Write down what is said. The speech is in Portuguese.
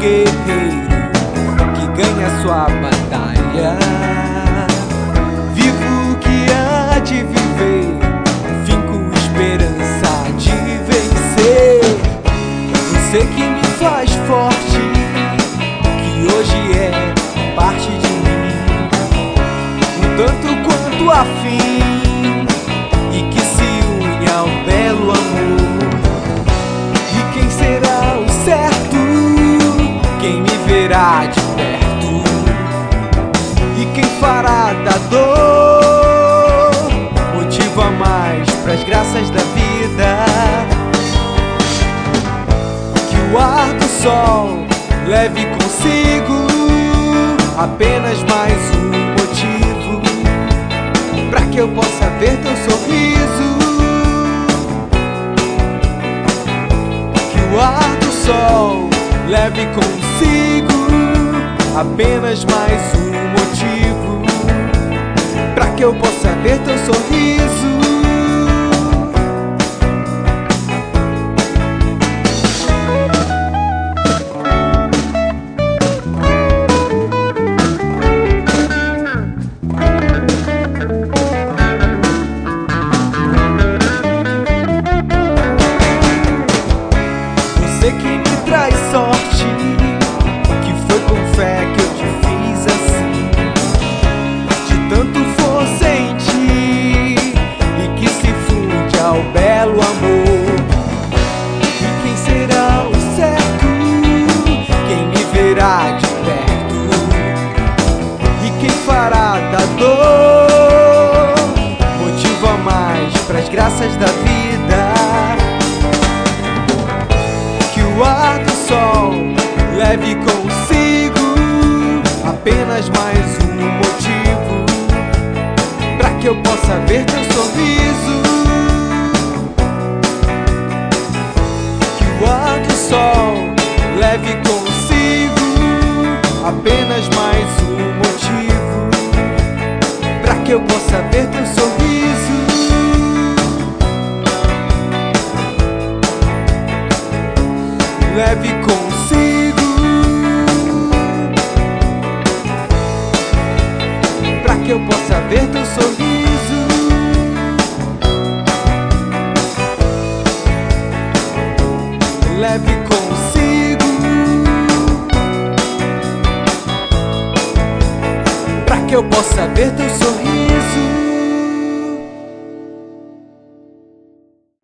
guerreiro que ganha sua batalha. Vivo o que há de viver, finco esperança de vencer. Você que me faz forte, que hoje é parte de mim, um tanto quanto afim, e que se une ao belo amor. E quem será o certo? Quem me verá de perto? E quem fará da dor motivo a mais pras graças da vida? Que o ar do sol leve consigo apenas mais um motivo pra que eu possa ver teu sorriso. Que o ar do sol leve consigo apenas mais um motivo pra que eu possa ver teu sorriso. Você que me traz sorte, que foi com fé que eu te fiz assim, de tanto for sentir e que se funde ao belo amor. E quem será o certo? Quem me verá de perto? E quem fará da dor motivo a mais pras graças da vida? O ar do sol leve consigo apenas mais um motivo pra que eu possa ver teu sorriso. Que o ar do sol leve consigo apenas mais um motivo pra que eu possa ver teu sorriso. Leve consigo pra que eu possa ver teu sorriso. Leve consigo pra que eu possa ver teu sorriso.